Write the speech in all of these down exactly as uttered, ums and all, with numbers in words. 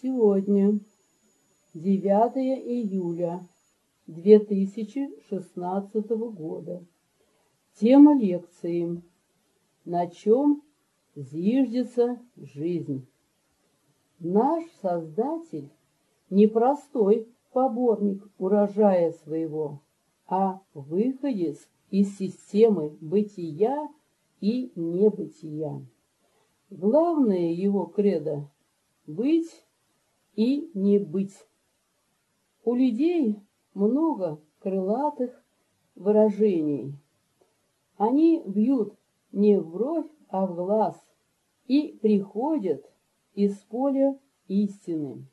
Сегодня, девятое июля две тысячи шестнадцатого года. Тема лекции: на чем зиждется жизнь. Наш Создатель не простой поборник урожая своего, а выходец из системы бытия и небытия. Главное его кредо – быть и не быть. У людей много крылатых выражений. Они бьют не в бровь, а в глаз и приходят из поля истины.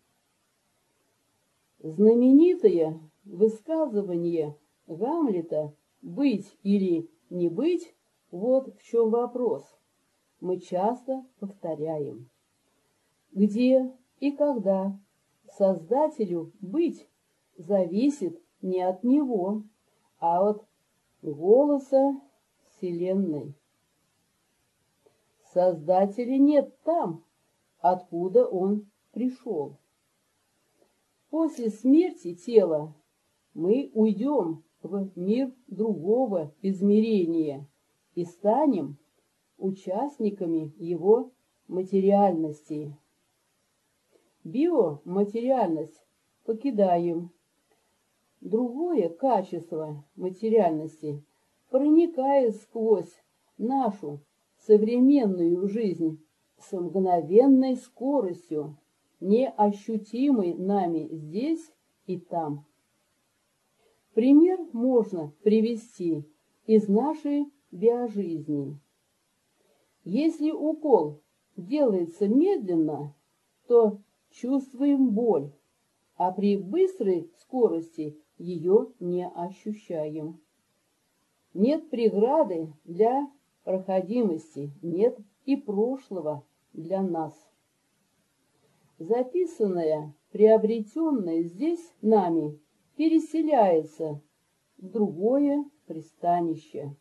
Знаменитое высказывание Гамлета «быть или не быть» – вот в чем вопрос. Мы часто повторяем. Где и когда Создателю быть зависит не от него, а от голоса Вселенной. Создателя нет там, откуда он пришел. После смерти тела мы уйдем в мир другого измерения и станем участниками его материальности. Биоматериальность покидаем. Другое качество материальности проникает сквозь нашу современную жизнь с мгновенной скоростью, неощутимой нами здесь и там. Пример можно привести из нашей биожизни. Если укол делается медленно, то чувствуем боль, а при быстрой скорости ее не ощущаем. Нет преграды для проходимости, нет и прошлого для нас. Записанное, приобретенное здесь нами переселяется в другое пристанище.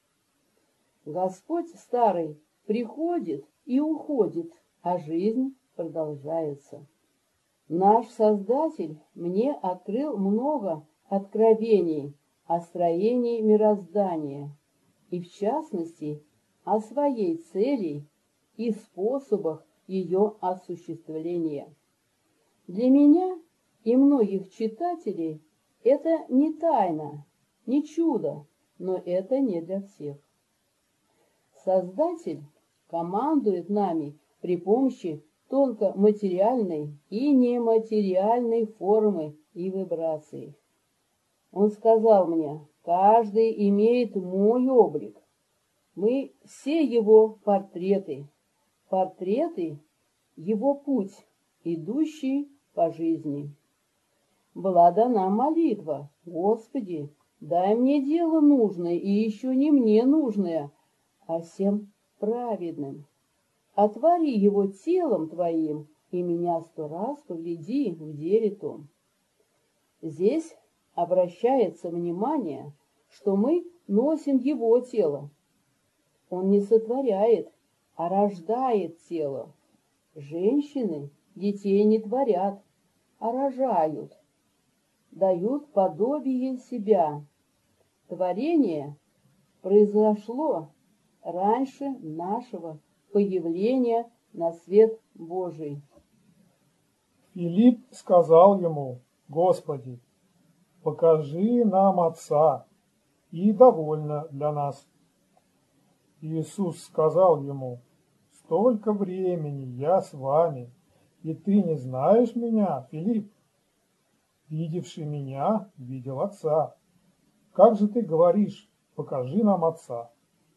Господь старый приходит и уходит, а жизнь продолжается. Наш Создатель мне открыл много откровений о строении мироздания и, в частности, о своей цели и способах ее осуществления. Для меня и многих читателей это не тайна, не чудо, но это не для всех. Создатель командует нами при помощи тонкоматериальной и нематериальной формы и вибраций. Он сказал мне: каждый имеет мой облик. Мы все его портреты. Портреты – его путь, идущий по жизни. Была дана молитва: Господи, дай мне дело нужное и еще не мне нужное, а всем праведным. Отвори его телом твоим, и меня сто раз поведи в деле том. Здесь обращается внимание, что мы носим его тело. Он не сотворяет, а рождает тело. Женщины детей не творят, а рожают, дают подобие себя. Творение произошло раньше нашего появления на свет Божий. Филипп сказал ему: Господи, покажи нам Отца, и довольно для нас. Иисус сказал ему: столько времени я с вами, и ты не знаешь меня, Филипп? Видевший меня, видел Отца. Как же ты говоришь: покажи нам Отца?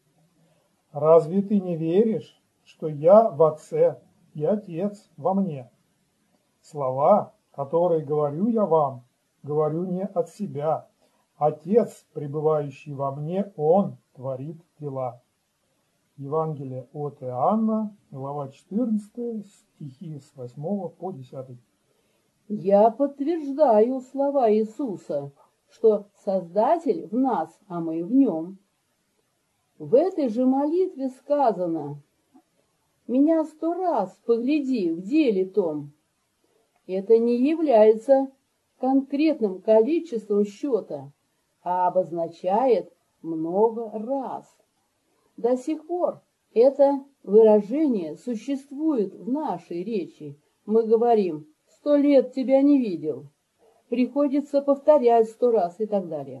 Разве ты не веришь, что я в Отце и Отец во мне? Слова, которые говорю я вам, говорю не от себя. Отец, пребывающий во мне, Он творит дела. Евангелие от Иоанна, глава четырнадцатая, стихи с восьмого по десятый. Я подтверждаю слова Иисуса, что Создатель в нас, а мы в Нем. В этой же молитве сказано: «Меня сто раз погляди в деле том». Это не является конкретным количеством счета, а обозначает много раз. До сих пор это выражение существует в нашей речи. Мы говорим: «Сто лет тебя не видел», приходится повторять сто раз и так далее.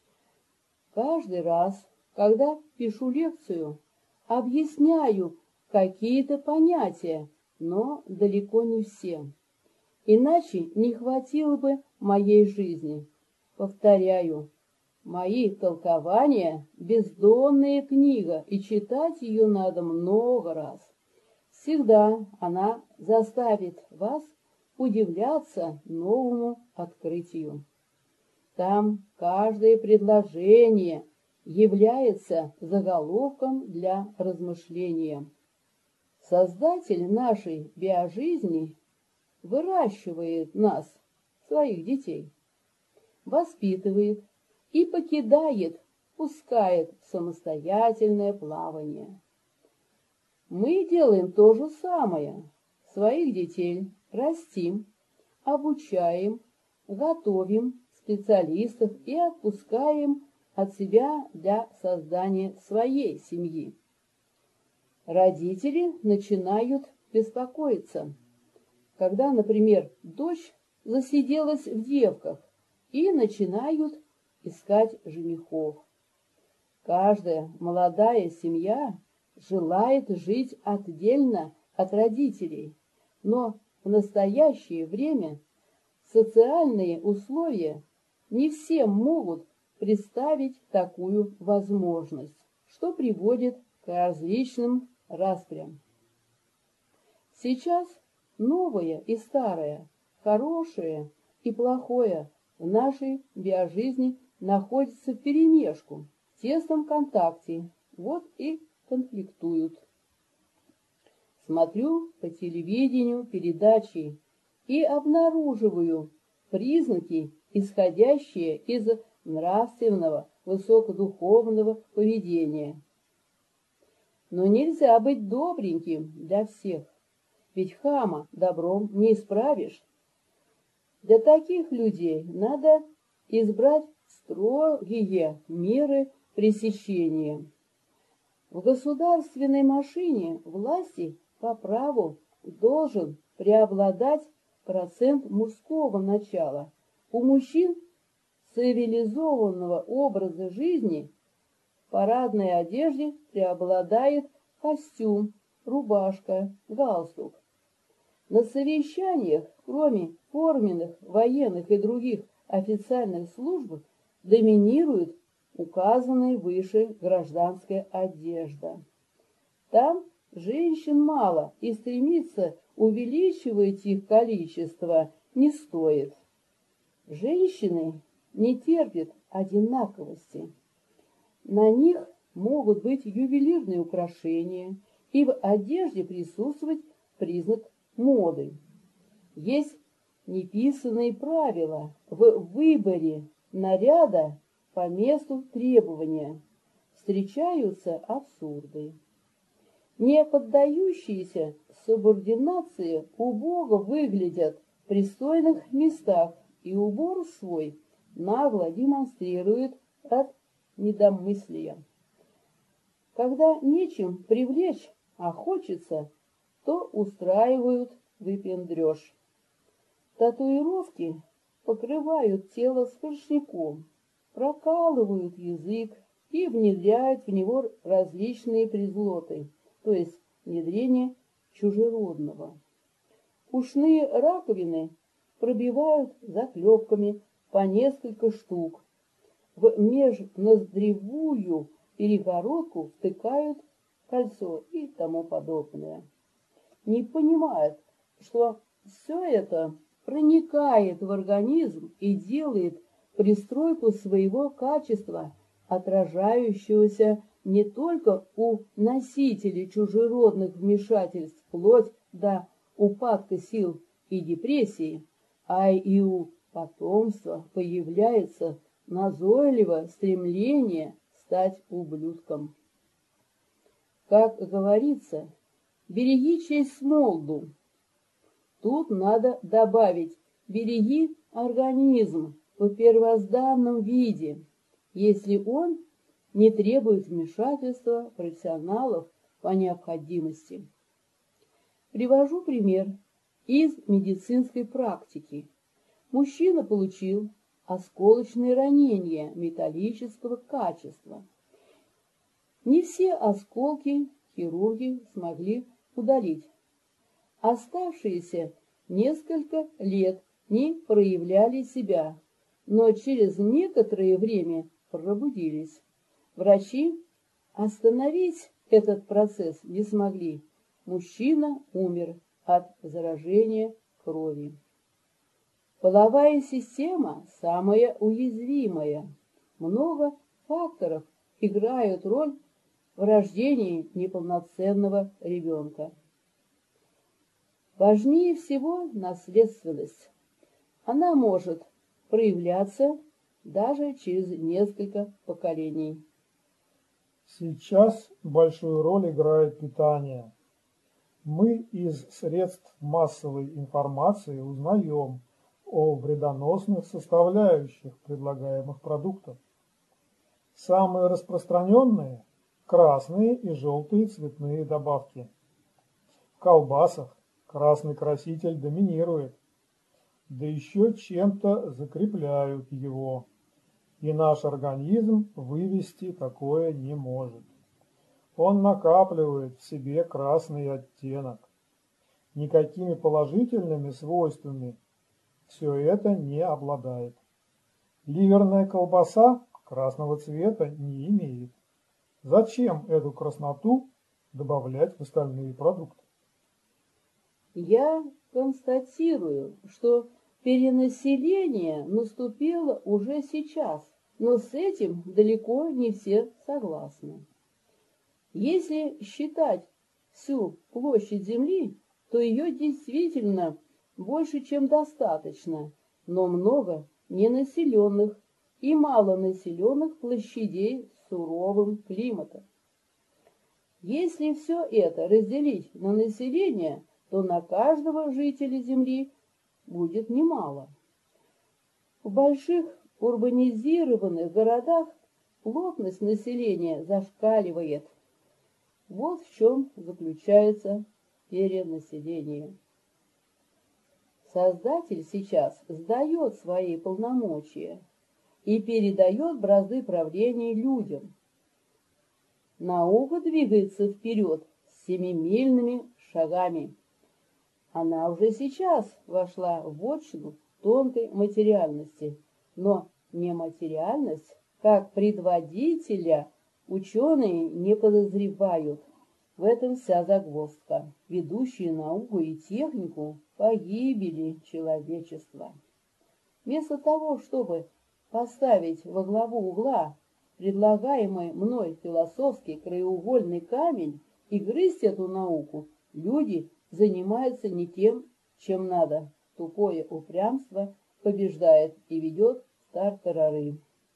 Каждый раз, когда пишу лекцию, объясняю какие-то понятия, но далеко не все. Иначе не хватило бы моей жизни. Повторяю, мои толкования — бездонная книга, и читать ее надо много раз. Всегда она заставит вас удивляться новому открытию. Там каждое предложение является заголовком для размышления. Создатель нашей биожизни выращивает нас, своих детей, воспитывает и покидает, пускает в самостоятельное плавание. Мы делаем то же самое. Своих детей растим, обучаем, готовим специалистов и отпускаем от себя для создания своей семьи. Родители начинают беспокоиться, когда, например, дочь засиделась в девках, и начинают искать женихов. Каждая молодая семья желает жить отдельно от родителей, но в настоящее время социальные условия не всем могут представить такую возможность, что приводит к различным распрям. Сейчас новое и старое, хорошее и плохое в нашей биожизни находятся вперемешку, в тесном контакте, вот и конфликтуют. Смотрю по телевидению передачи и обнаруживаю признаки, исходящие из нравственного, высокодуховного поведения. Но нельзя быть добреньким для всех, ведь хама добром не исправишь. Для таких людей надо избрать строгие меры пресечения. В государственной машине власти по праву должен преобладать процент мужского начала. У мужчин цивилизованного образа жизни в парадной одежде преобладает костюм, рубашка, галстук. На совещаниях, кроме форменных, военных и других официальных служб, доминирует указанная выше гражданская одежда. Там женщин мало, и стремиться увеличивать их количество не стоит. Женщины не терпят одинаковости. На них могут быть ювелирные украшения, и в одежде присутствовать признак моды. Есть неписанные правила в выборе наряда по месту требования. Встречаются абсурды. Не поддающиеся субординации убого выглядят в пристойных местах, и убор свой нагло демонстрирует от недомыслия. Когда нечем привлечь, а хочется, то устраивают выпендреж. Татуировки покрывают тело сплошняком, прокалывают язык и внедряют в него различные призлоты, то есть внедрение чужеродного. Ушные раковины пробивают заклепками по несколько штук. В межноздревую перегородку втыкают кольцо и тому подобное. Не понимают, что все это проникает в организм и делает пристройку своего качества, отражающегося не только у носителей чужеродных вмешательств вплоть до упадка сил и депрессии, а и у потомства появляется назойливое стремление стать ублюдком. Как говорится, береги честь смолду. Тут надо добавить: береги организм в первозданном виде, если он не требует вмешательства профессионалов по необходимости. Привожу пример из медицинской практики. Мужчина получил осколочное ранение металлического качества. Не все осколки хирурги смогли удалить. Оставшиеся несколько лет не проявляли себя, но через некоторое время пробудились. Врачи остановить этот процесс не смогли. Мужчина умер от заражения крови. Половая система самая уязвимая. Много факторов играют роль в рождении неполноценного ребенка. Важнее всего наследственность. Она может проявляться даже через несколько поколений. Сейчас большую роль играет питание. Мы из средств массовой информации узнаем о вредоносных составляющих предлагаемых продуктов. Самые распространенные – красные и желтые цветные добавки. В колбасах красный краситель доминирует, да еще чем-то закрепляют его, и наш организм вывести такое не может. Он накапливает в себе красный оттенок. Никакими положительными свойствами все это не обладает. Ливерная колбаса красного цвета не имеет. Зачем эту красноту добавлять в остальные продукты? Я констатирую, что перенаселение наступило уже сейчас, но с этим далеко не все согласны. Если считать всю площадь Земли, то ее действительно больше, чем достаточно, но много ненаселенных и малонаселенных площадей с суровым климатом. Если все это разделить на население, то на каждого жителя Земли будет немало. В больших урбанизированных городах плотность населения зашкаливает. Вот в чем заключается перенаселение. Создатель сейчас сдает свои полномочия и передает бразды правления людям. Наука двигается вперед семимильными шагами. Она уже сейчас вошла в вотчину тонкой материальности, но нематериальность, как предводителя, ученые не подозревают. В этом вся загвоздка, ведущая науку и технику погибели человечества. Вместо того, чтобы поставить во главу угла предлагаемый мной философский краеугольный камень и грызть эту науку, люди занимаются не тем, чем надо. Тупое упрямство побеждает и ведет в тартарары.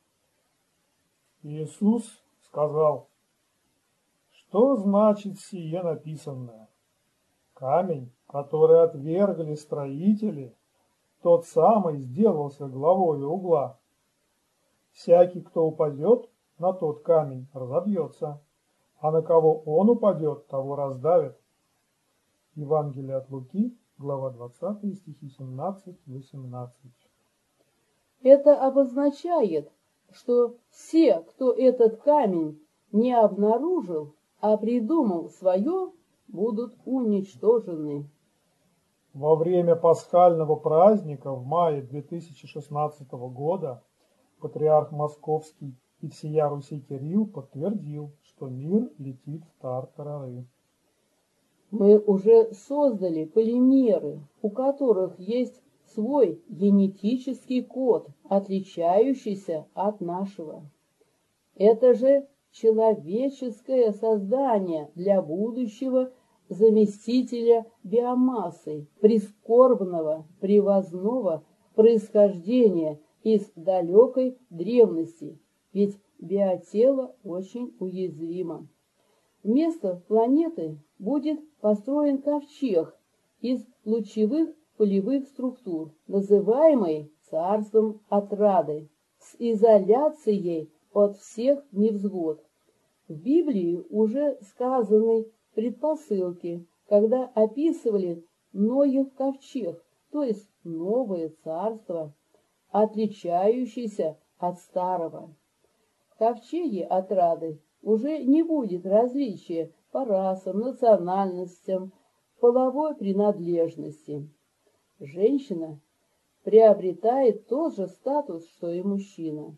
Иисус сказал: что значит сие написанное? Камень, который отвергли строители, тот самый сделался главою угла. Всякий, кто упадет на тот камень, разобьется, а на кого он упадет, того раздавит. Евангелие от Луки, глава двадцатая, стихи семнадцать-восемнадцать. Это обозначает, что все, кто этот камень не обнаружил, а придумал свое, будут уничтожены. Во время пасхального праздника в мае две тысячи шестнадцатого года патриарх Московский и всея Руси Кирилл подтвердил, что мир летит в тартарары. Мы уже создали полимеры, у которых есть свой генетический код, отличающийся от нашего. Это же человеческое создание для будущего заместителя биомассы, прискорбного, привозного происхождения из далекой древности, ведь биотело очень уязвимо. Вместо планеты будет построен ковчег из лучевых полевых структур, называемой царством отрады, с изоляцией от всех невзгод. В Библии уже сказаны предпосылки, когда описывали Ноев ковчег, то есть новое царство, отличающееся от старого. В ковчеге отрады уже не будет различия по расам, национальностям, половой принадлежности. Женщина приобретает тот же статус, что и мужчина.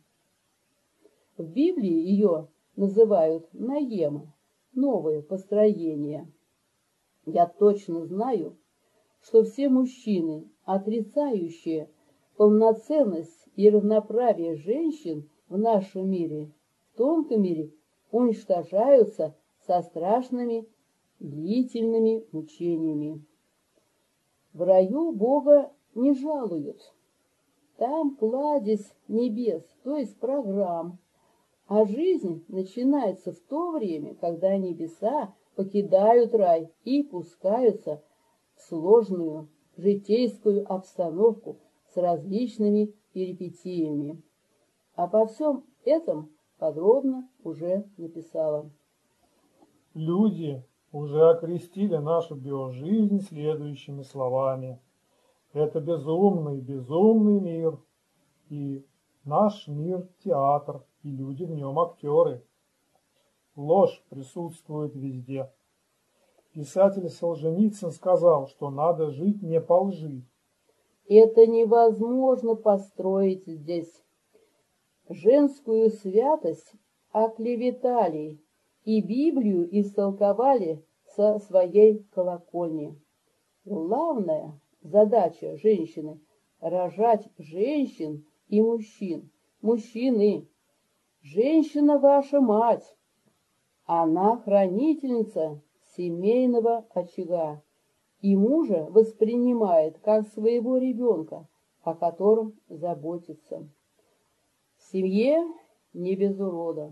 В Библии ее называют Наема, новое построение. Я точно знаю, что все мужчины, отрицающие полноценность и равноправие женщин в нашем мире, в тонком мире, уничтожаются со страшными длительными мучениями. В раю Бога не жалуют. Там кладезь небес, то есть программ, а жизнь начинается в то время, когда небеса покидают рай и пускаются в сложную житейскую обстановку с различными перипетиями. Обо всем этом подробно уже написала. Люди уже окрестили нашу биожизнь следующими словами. Это безумный, безумный мир, и наш мир – театр, и люди в нем актеры. Ложь присутствует везде. Писатель Солженицын сказал, что надо жить не по лжи. Это невозможно построить здесь. Женскую святость оклеветали и Библию истолковали со своей колокольни. Главная задача женщины – рожать женщин и мужчин. Мужчины, женщина ваша мать, она хранительница семейного очага и мужа воспринимает как своего ребенка, о котором заботится. В семье не без урода.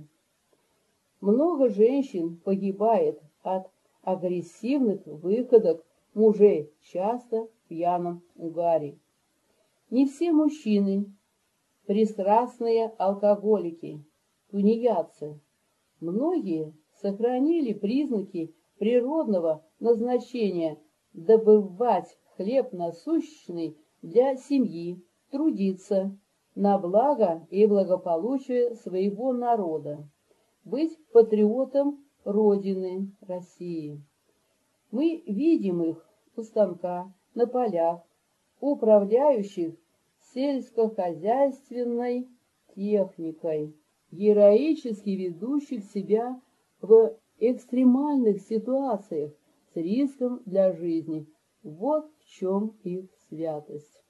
Много женщин погибает от агрессивных выходок мужей, часто в пьяном угаре. Не все мужчины пристрастные алкоголики, тунеядцы. Многие сохранили признаки природного назначения добывать хлеб насущный для семьи, трудиться на благо и благополучие своего народа, быть патриотом Родины России. Мы видим их у станка, на полях, управляющих сельскохозяйственной техникой, героически ведущих себя в экстремальных ситуациях с риском для жизни. Вот в чем их святость.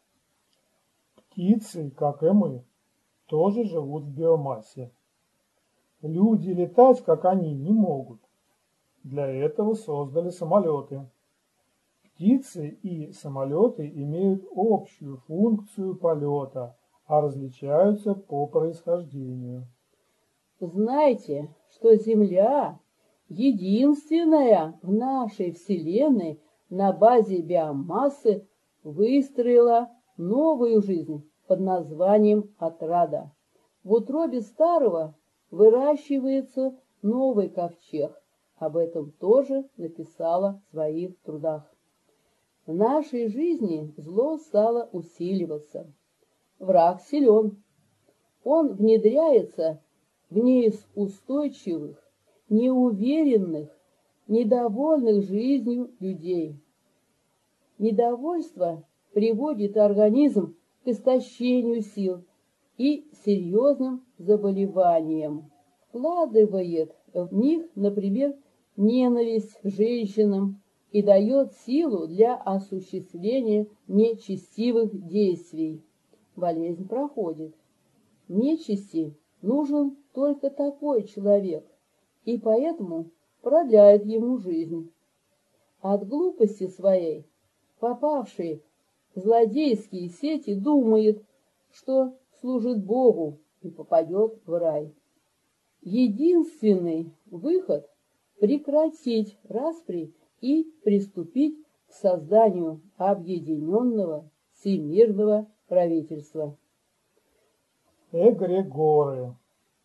Птицы, как и мы, тоже живут в биомассе. Люди летать, как они, не могут. Для этого создали самолеты. Птицы и самолеты имеют общую функцию полета, а различаются по происхождению. Знайте, что Земля единственная в нашей Вселенной на базе биомассы выстроила новую жизнь под названием отрада. В утробе старого выращивается новый ковчег. Об этом тоже написала в своих трудах. В нашей жизни зло стало усиливаться. Враг силен. Он внедряется в неустойчивых, неуверенных, недовольных жизнью людей. Недовольство приводит организм к истощению сил и серьезным заболеваниям. Вкладывает в них, например, ненависть к женщинам и дает силу для осуществления нечестивых действий. Болезнь проходит. Нечисти нужен только такой человек, и поэтому продляет ему жизнь. От глупости своей, попавший в злодейские сети, думает, что служит Богу и попадет в рай. Единственный выход – прекратить распри и приступить к к созданию объединенного всемирного правительства. Эгрегоры.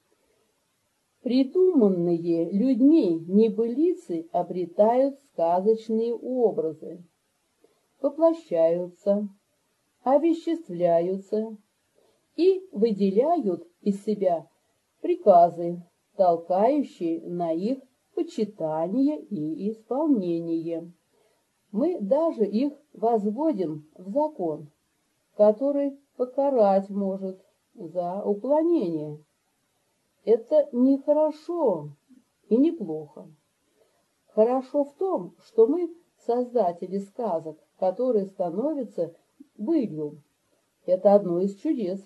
Придуманные людьми небылицы обретают сказочные образы, воплощаются, овеществляются и выделяют из себя приказы, толкающие на их почитание и исполнение. Мы даже их возводим в закон, который покарать может за уклонение. Это не хорошо и не плохо. Хорошо в том, что мы создатели сказок, которые становятся былью. Это одно из чудес,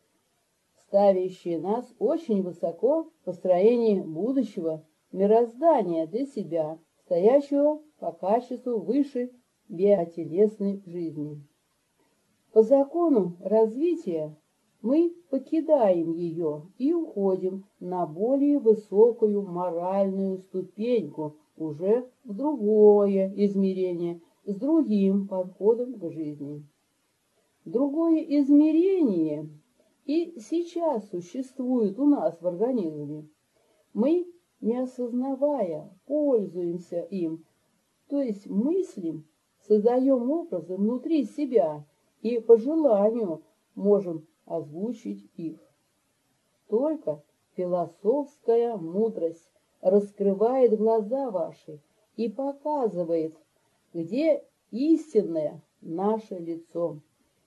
ставящие нас очень высоко в построении будущего мироздания для себя, стоящего по качеству выше биотелесной жизни. По закону развития мы покидаем ее и уходим на более высокую моральную ступеньку, уже в другое измерение, с другим подходом к жизни. Другое измерение и сейчас существует у нас в организме. Мы, не осознавая, пользуемся им, то есть мыслим, создаем образы внутри себя и по желанию можем озвучить их. Только философская мудрость раскрывает глаза ваши и показывает, где истинное наше лицо.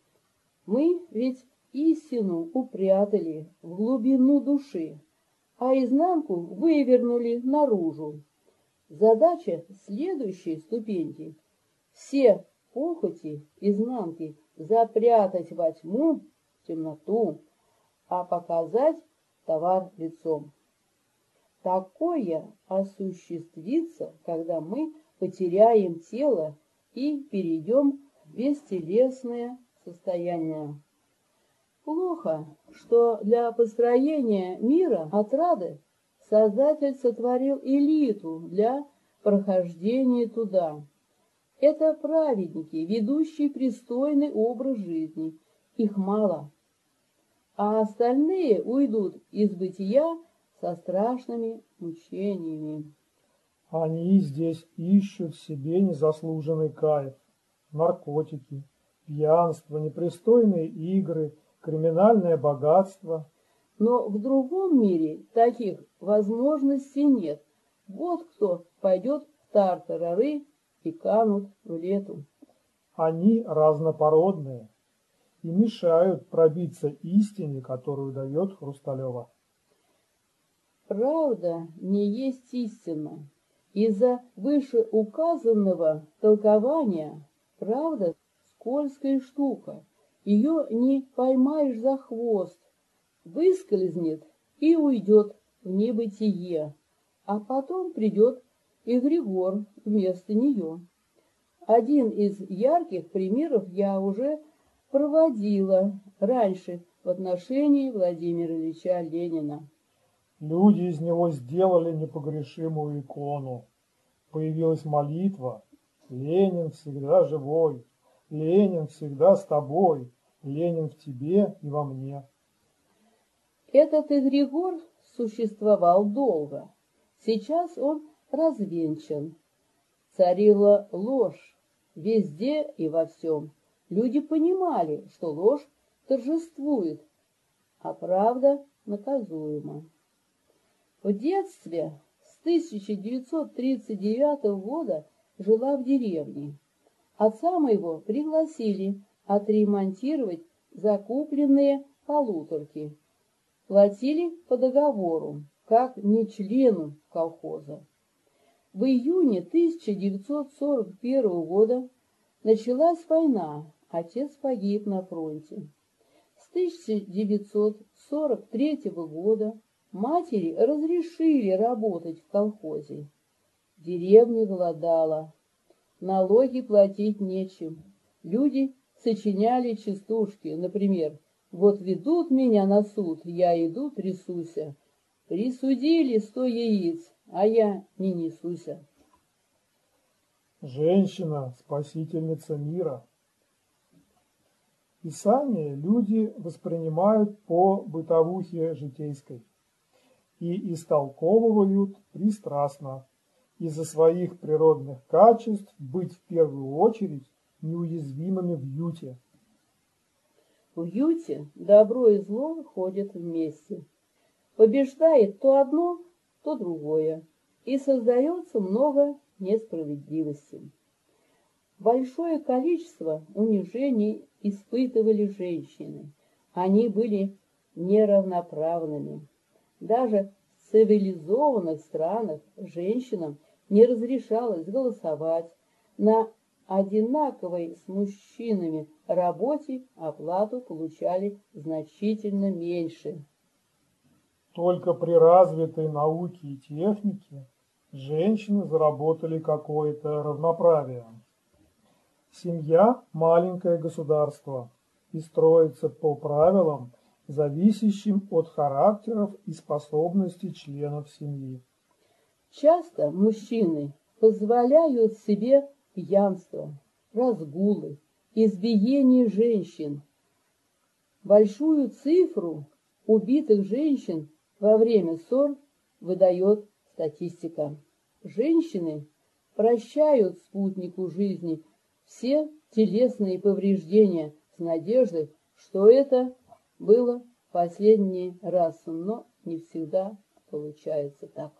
Мы ведь истину упрятали в глубину души, а изнанку вывернули наружу. Задача следующей ступеньки – все похоти изнанки запрятать во тьму, темноту, а показать товар лицом. Такое осуществится, когда мы потеряем тело и перейдем в бестелесное состояние. Плохо, что для построения мира отрады Создатель сотворил элиту для прохождения туда. Это праведники, ведущие пристойный образ жизни. Их мало. А остальные уйдут из бытия со страшными мучениями. Они здесь ищут себе незаслуженный кайф, наркотики, пьянство, непристойные игры, криминальное богатство. Но в другом мире таких возможностей нет. Вот кто пойдет в тартарары и канут в лету. Они разнопородные и мешают пробиться истине, которую дает Хрусталева. Правда не есть истина. Из-за вышеуказанного толкования правда скользкая штука. Ее не поймаешь за хвост, выскользнет и уйдет в небытие, а потом придет эгрегор вместо нее. Один из ярких примеров я уже проводила раньше в отношении Владимира Ильича Ленина. Люди из него сделали непогрешимую икону. Появилась молитва: «Ленин всегда живой, Ленин всегда с тобой, Ленин в тебе и во мне». Этот эгрегор существовал долго. Сейчас он развенчан. Царила ложь везде и во всем. Люди понимали, что ложь торжествует, а правда наказуема. В детстве с тысяча девятьсот тридцать девятого года жила в деревне. Отца моего пригласили отремонтировать закупленные полуторки. Платили по договору, как не члену колхоза. В июне тысяча девятьсот сорок первого года началась война, отец погиб на фронте. С тысяча девятьсот сорок третьего года матери разрешили работать в колхозе. Деревня голодала, налоги платить нечем. Люди сочиняли частушки, например: «Вот ведут меня на суд, я иду трясуся. Присудили сто яиц, а я не несуся». Женщина – спасительница мира. Писание люди воспринимают по бытовухе житейской и истолковывают пристрастно, из-за своих природных качеств быть в первую очередь неуязвимыми в юте. В юте добро и зло ходят вместе. Побеждает то одно, то другое, и создается много несправедливости. Большое количество унижений испытывали женщины. Они были неравноправными. Даже в цивилизованных странах женщинам не разрешалось голосовать. На одинаковой с мужчинами работе оплату получали значительно меньше. Только при развитой науке и технике женщины заработали какое-то равноправие. Семья – маленькое государство и строится по правилам, зависящим от характеров и способностей членов семьи. Часто мужчины позволяют себе пьянство, разгулы, избиение женщин. Большую цифру убитых женщин во время ссор выдает статистика. Женщины прощают спутнику жизни все телесные повреждения с надеждой, что это было последний раз, но не всегда получается так.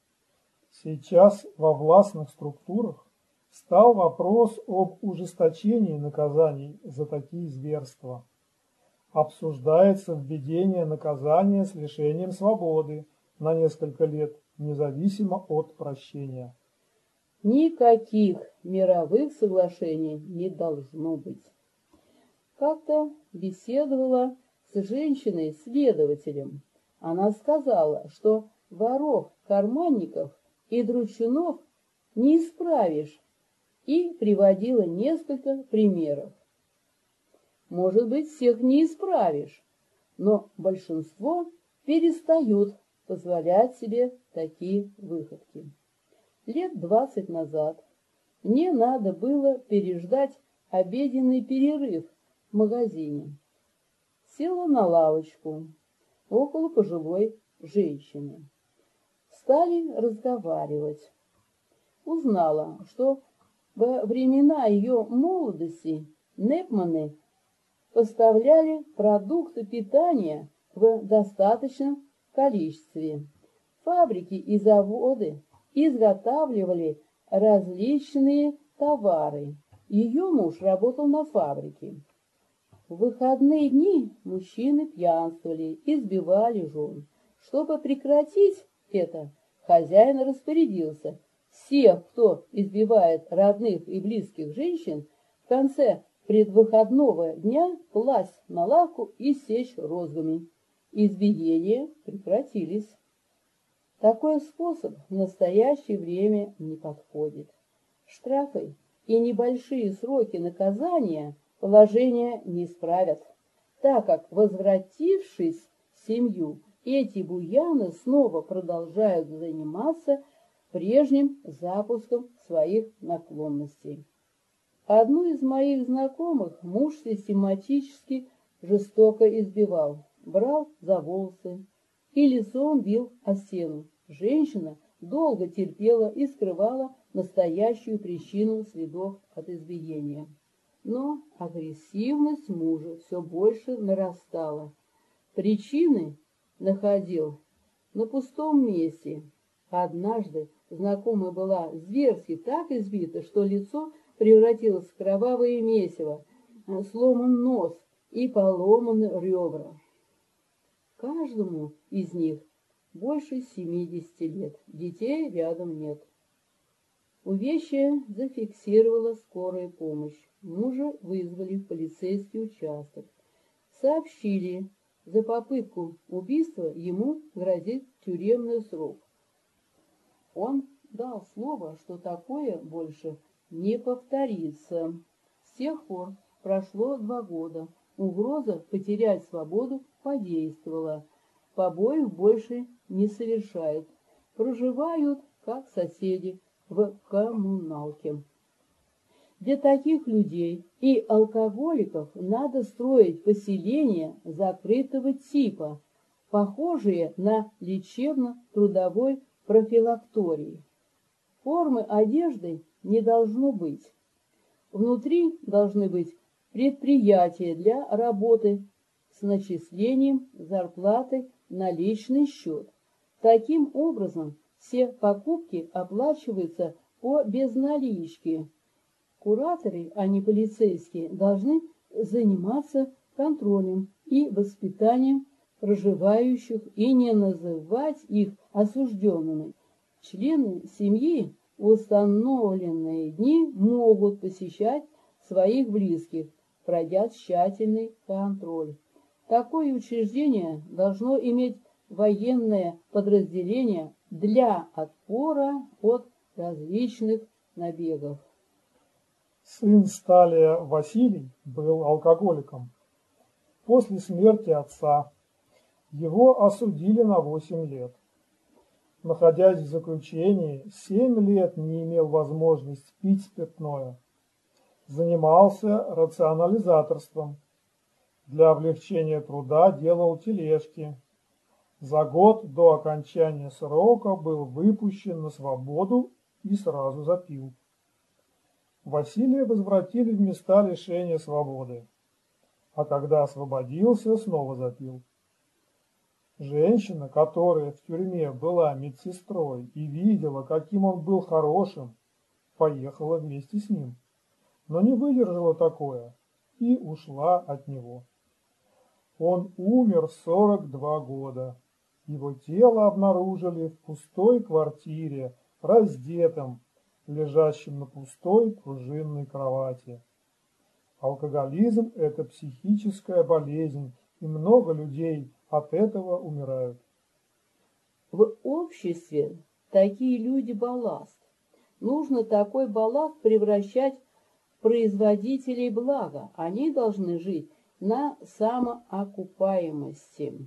Сейчас во властных структурах стал вопрос об ужесточении наказаний за такие зверства. Обсуждается введение наказания с лишением свободы на несколько лет, независимо от прощения. Никаких мировых соглашений не должно быть. Как-то беседовала с женщиной-следователем. Она сказала, что воров, карманников и дручунов не исправишь, и приводила несколько примеров. Может быть, всех не исправишь, но большинство перестают позволять себе такие выходки. Лет двадцать назад мне надо было переждать обеденный перерыв в магазине. Села на лавочку около пожилой женщины. Стали разговаривать. Узнала, что во времена ее молодости Непманы поставляли продукты питания в достаточном количестве. Фабрики и заводы изготавливали различные товары. Ее муж работал на фабрике. В выходные дни мужчины пьянствовали, избивали жен. Чтобы прекратить это, хозяин распорядился: всех, кто избивает родных и близких женщин, в конце предвыходного дня класть на лавку и сечь розгами. Избиения прекратились. Такой способ в настоящее время не подходит. Штрафы и небольшие сроки наказания положение не исправят, так как, возвратившись в семью, эти буяны снова продолжают заниматься прежним запуском своих наклонностей. Одну из моих знакомых муж систематически жестоко избивал, брал за волосы и лицом бил о стену. Женщина долго терпела и скрывала настоящую причину следов от избиения. Но агрессивность мужа все больше нарастала. Причины находил на пустом месте. Однажды знакомая была зверски так избита, что лицо превратилось в кровавое месиво, сломан нос и поломаны ребра. Каждому из них больше семидесяти лет, детей рядом нет. Увечье зафиксировала скорая помощь. Мужа вызвали в полицейский участок. Сообщили, за попытку убийства ему грозит тюремный срок. Он дал слово, что такое больше не повторится. С тех пор прошло два года. Угроза потерять свободу подействовала. Побоев больше не совершают. Проживают как соседи в коммуналке. Для таких людей и алкоголиков надо строить поселения закрытого типа, похожие на лечебно-трудовой профилакторий. Формы одежды не должно быть. Внутри должны быть предприятия для работы с начислением зарплаты на личный счет. Таким образом, все покупки оплачиваются по безналичке. Кураторы, а не полицейские, должны заниматься контролем и воспитанием проживающих и не называть их осужденными. Члены семьи в установленные дни могут посещать своих близких, пройдя тщательный контроль. Такое учреждение должно иметь военное подразделение для отпора от различных набегов. Сын Сталия Василий был алкоголиком. После смерти отца его осудили на восемь лет. Находясь в заключении, семь лет не имел возможности пить спиртное. Занимался рационализаторством. Для облегчения труда делал тележки. За год до окончания срока был выпущен на свободу и сразу запил. Василия возвратили в места лишения свободы, а когда освободился, снова запил. Женщина, которая в тюрьме была медсестрой и видела, каким он был хорошим, поехала вместе с ним, но не выдержала такое и ушла от него. Он умер в сорок два года. Его тело обнаружили в пустой квартире, раздетым, лежащим на пустой пружинной кровати. Алкоголизм – это психическая болезнь, и много людей от этого умирают. В обществе такие люди балласт. Нужно такой балласт превращать в производителей блага. Они должны жить на самоокупаемости.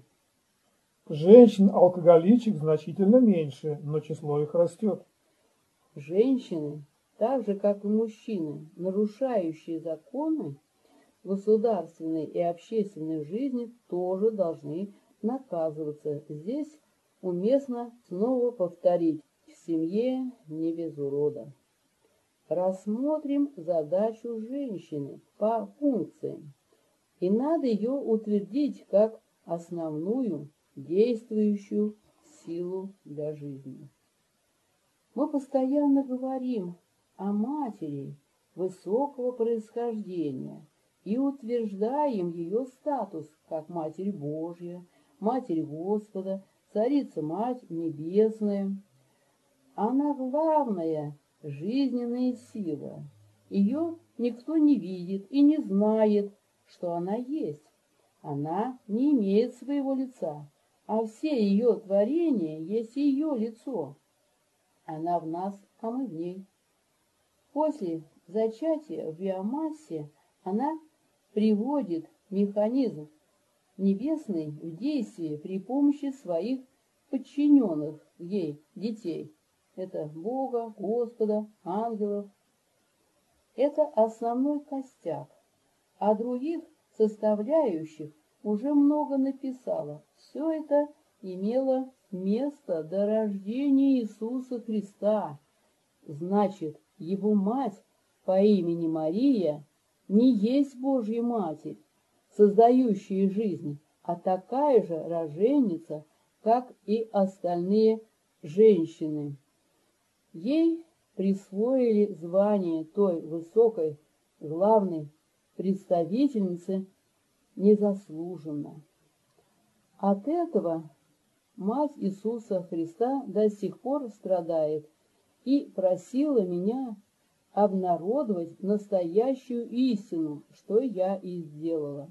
Женщин-алкоголичек значительно меньше, но число их растет. Женщины, так же как и мужчины, нарушающие законы государственной и общественной жизни, тоже должны наказываться. Здесь уместно снова повторить: в семье не без урода. Рассмотрим задачу женщины по функциям, и надо ее утвердить как основную действующую силу для жизни. Мы постоянно говорим о матери высокого происхождения и утверждаем ее статус как Матерь Божья, Матерь Господа, Царица-Мать Небесная. Она главная жизненная сила. Ее никто не видит и не знает, что она есть. Она не имеет своего лица, а все ее творения есть ее лицо. Она в нас, а мы в ней. После зачатия в биомассе она приводит механизм небесный в действие при помощи своих подчиненных ей детей. Это Бога, Господа, ангелов. Это основной костяк. А других составляющих уже много написала. Все это имело место до рождения Иисуса Христа. Значит, его мать по имени Мария не есть Божья Матерь, создающая жизнь, а такая же роженица, как и остальные женщины. Ей присвоили звание той высокой главной представительницы незаслуженно. От этого мать Иисуса Христа до сих пор страдает и просила меня обнародовать настоящую истину, что я и сделала.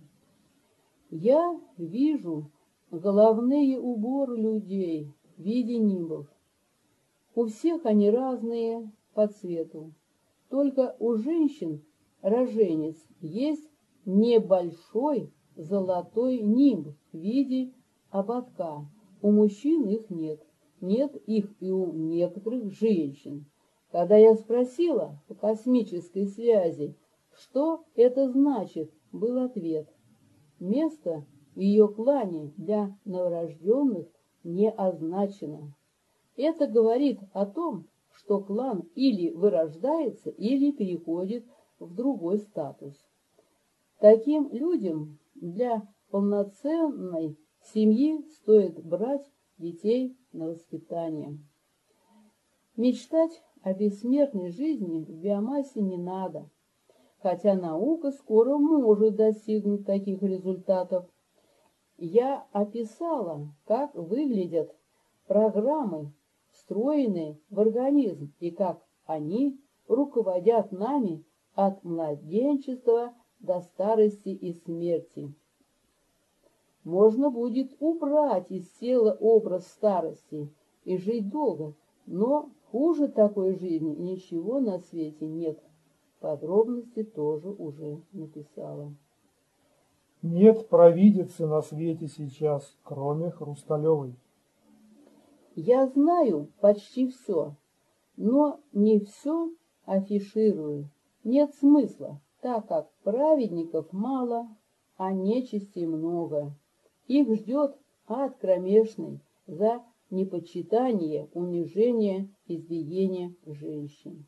Я вижу головные уборы людей в виде нимбов. У всех они разные по цвету. Только у женщин роженец есть небольшой золотой нимб в виде ободка. У мужчин их нет. Нет их и у некоторых женщин. Когда я спросила по космической связи, что это значит, был ответ: место в ее клане для новорожденных не означено. Это говорит о том, что клан или вырождается, или переходит в другой статус. Таким людям для полноценной семьи стоит брать детей на воспитание. Мечтать о бессмертной жизни в биомассе не надо, хотя наука скоро может достигнуть таких результатов. Я описала, как выглядят программы, встроенные в организм, и как они руководят нами от младенчества до старости и смерти. Можно будет убрать из тела образ старости и жить долго, но хуже такой жизни ничего на свете нет. Подробности тоже уже написала. Нет провидицы на свете сейчас, кроме Хрусталевой. Я знаю почти все, но не все афиширую. Нет смысла, так как праведников мало, а нечисти много. Их ждет ад кромешный за непочитание, унижение, избиение женщин.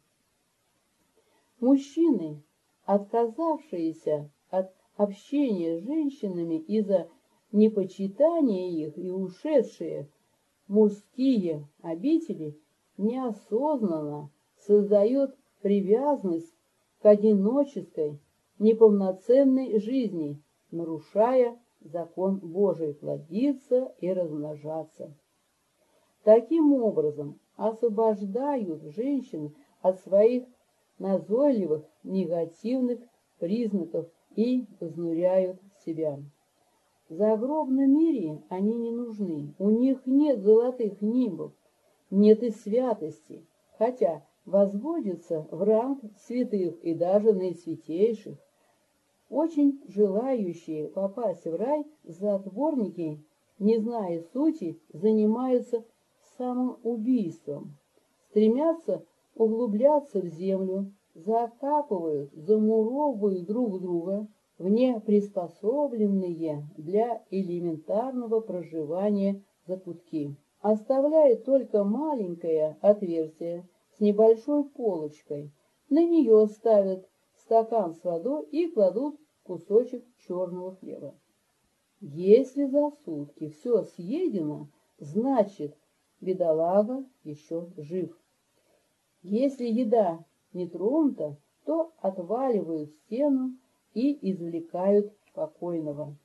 Мужчины, отказавшиеся от общения с женщинами из-за непочитания их и ушедшие в мужские обители, неосознанно создают привязанность к одиноческой, неполноценной жизни, нарушая закон Божий плодиться и размножаться. Таким образом освобождают женщин от своих назойливых негативных признаков и изнуряют себя. В загробном мире они не нужны, у них нет золотых нимбов, нет и святости, хотя возводятся в ранг святых и даже наисвятейших. Очень желающие попасть в рай затворники, не зная сути, занимаются самоубийством, стремятся углубляться в землю, закапывают, замуровывают друг друга в неприспособленные для элементарного проживания закутки, оставляя только маленькое отверстие с небольшой полочкой. На нее ставят стакан с водой и кладут кусочек черного хлеба. Если за сутки все съедено, значит, бедолага еще жив. Если еда не тронута, то отваливают стену и извлекают покойного.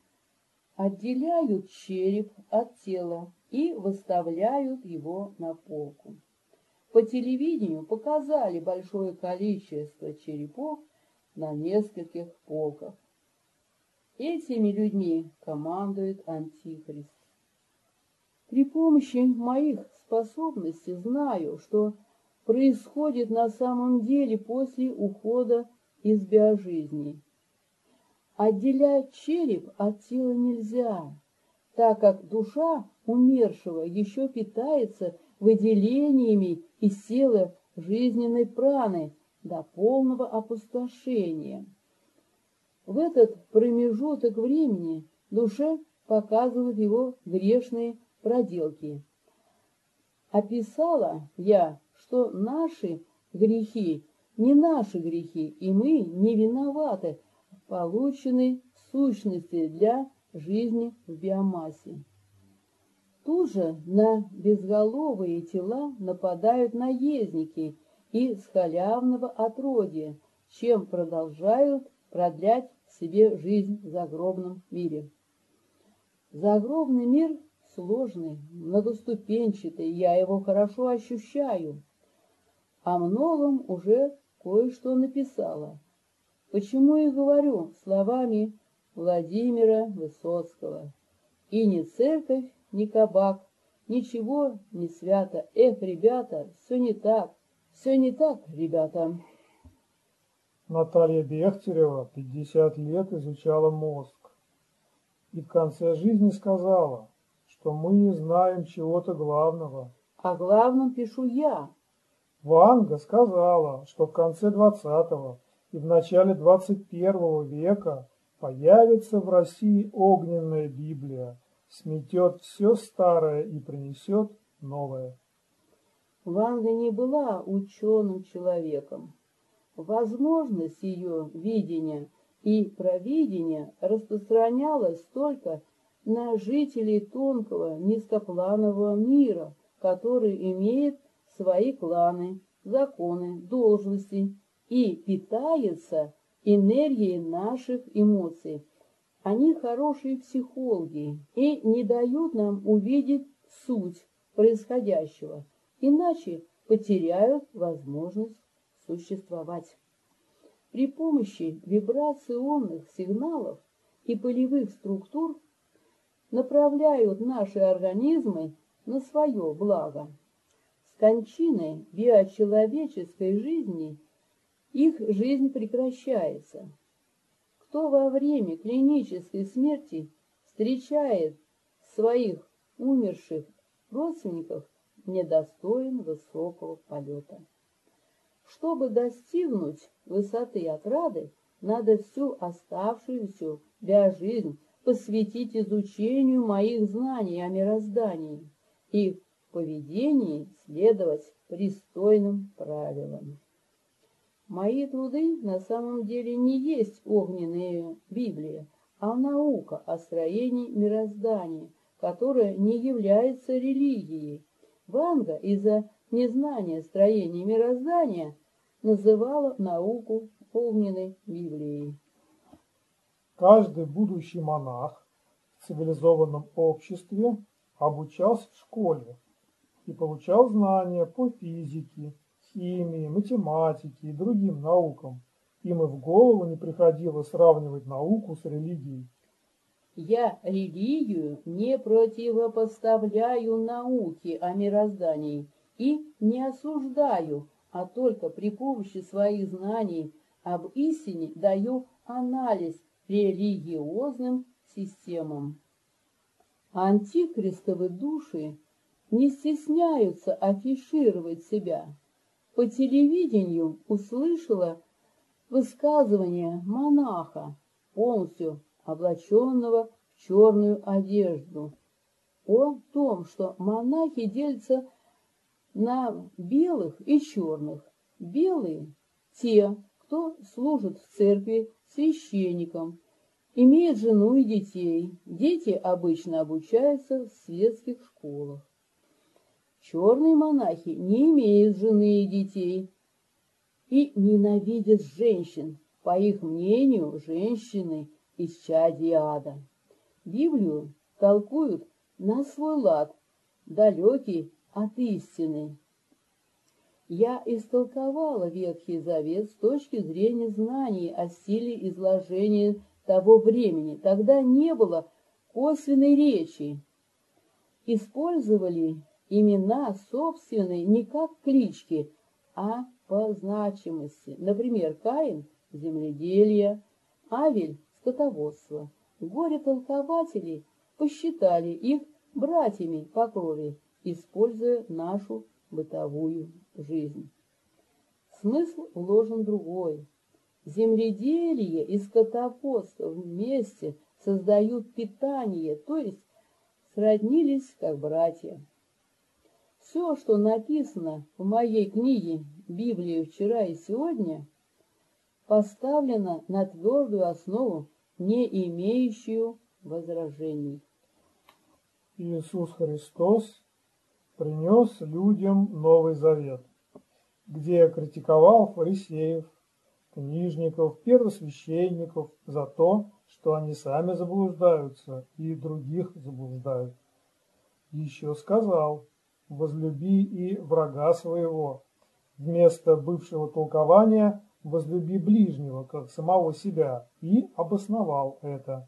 Отделяют череп от тела и выставляют его на полку. По телевидению показали большое количество черепов на нескольких полках. Этими людьми командует Антихрист. При помощи моих способностей знаю, что происходит на самом деле после ухода из биожизни. Отделять череп от тела нельзя, так как душа умершего еще питается выделениями из тела жизненной праны до полного опустошения. В этот промежуток времени душе показывают его грешные проделки. Описала я, что наши грехи не наши грехи, и мы не виноваты в полученной сущности для жизни в биомассе. Тут же на безголовые тела нападают наездники из халявного отродья, чем продолжают продлять себе жизнь в загробном мире. Загробный мир сложный, многоступенчатый, я его хорошо ощущаю. О многом уже кое-что написала. Почему и говорю словами Владимира Высоцкого. И ни церковь, ни кабак, ничего не свято. Эх, ребята, все не так, все не так, ребята. Наталья Бехтерева пятьдесят лет изучала мозг и в конце жизни сказала, что мы не знаем чего-то главного. О главном пишу я. Ванга сказала, что в конце двадцатого и в начале двадцать первого века появится в России огненная Библия, сметет все старое и принесет новое. Ванга не была ученым человеком. Возможность ее видения и провидения распространялась только на жителей тонкого низкопланового мира, который имеет свои кланы, законы, должности и питается энергией наших эмоций. Они хорошие психологи и не дают нам увидеть суть происходящего, иначе потеряют возможность существовать. При помощи вибрационных сигналов и полевых структур направляют наши организмы на свое благо. С кончиной биочеловеческой жизни их жизнь прекращается. Кто во время клинической смерти встречает своих умерших родственников, недостоин высокого полета. Чтобы достигнуть высоты отрады, надо всю оставшуюся для жизнь посвятить изучению моих знаний о мироздании и в поведении следовать пристойным правилам. Мои труды на самом деле не есть огненная Библия, а наука о строении мироздания, которая не является религией. Ванга из-за незнания строения мироздания называла науку огненной Библией. Каждый будущий монах в цивилизованном обществе обучался в школе и получал знания по физике, химии, математике и другим наукам. Им и в голову не приходило сравнивать науку с религией. Я религию не противопоставляю науке о мироздании и не осуждаю, а только при помощи своих знаний об истине даю анализ религиозным системам. Антихристовы души не стесняются афишировать себя. По телевидению услышала высказывание монаха, полностью облаченного в черную одежду, о том, что монахи делятся на белых и черных. Белые – те, кто служит в церкви священником, имеет жену и детей. Дети обычно обучаются в светских школах. Черные монахи не имеют жены и детей и ненавидят женщин. По их мнению, женщины – исчадие ада. Библию толкуют на свой лад, далекий от истины. Я истолковала Ветхий Завет с точки зрения знаний о стиле изложения того времени. Тогда не было косвенной речи. Использовали имена собственные не как клички, а по значимости. Например, Каин – земледелие, Авель – скотоводство. Горе-толкователи посчитали их братьями по крови, используя нашу бытовую жизнь. Смысл вложен другой. Земледелие и скотоводство вместе создают питание, то есть сроднились как братья. Все, что написано в моей книге «Библия вчера и сегодня», поставлено на твердую основу, не имеющую возражений. Иисус Христос принес людям Новый Завет, где критиковал фарисеев, книжников, первосвященников за то, что они сами заблуждаются и других заблуждают. Еще сказал: возлюби и врага своего. Вместо бывшего толкования возлюби ближнего, как самого себя, и обосновал это.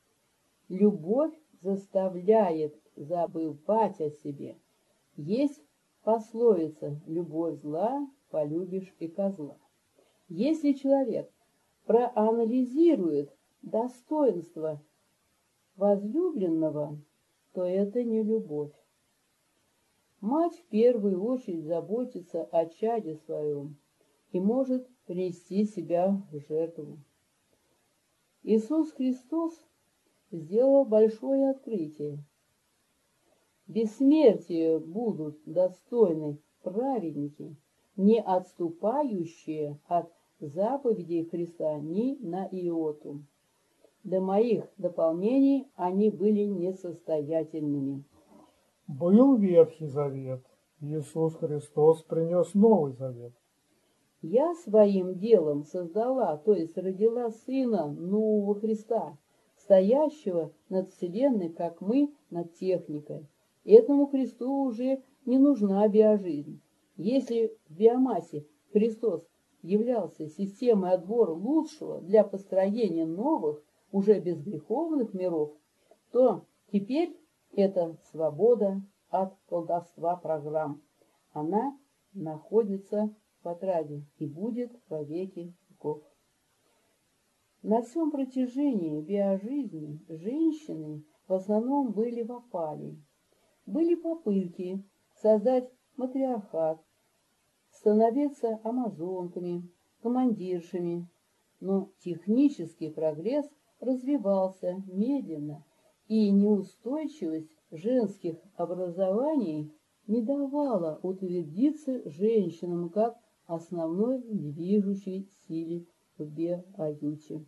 Любовь заставляет забывать о себе. Есть пословица: любовь зла, полюбишь и козла. Если человек проанализирует достоинство возлюбленного, то это не любовь. Мать в первую очередь заботится о чаде своем и может принести себя в жертву. Иисус Христос сделал большое открытие. Бессмертия будут достойны праведники, не отступающие от заповедей Христа ни на иоту. До моих дополнений они были несостоятельными. Был Ветхий Завет, Иисус Христос принес Новый Завет. Я своим делом создала, то есть родила Сына нового Христа, стоящего над Вселенной, как мы над техникой. Этому Христу уже не нужна биожизнь. Если в биомассе Христос являлся системой отбора лучшего для построения новых, уже безгреховных миров, то теперь это свобода от колдовства программ. Она находится в отраде и будет во веки веков. На всем протяжении биожизни женщины в основном были в опале. Были попытки создать матриархат, становиться амазонками, командиршами, но технический прогресс развивался медленно, и неустойчивость женских образований не давала утвердиться женщинам как основной движущей силе в биоаюте.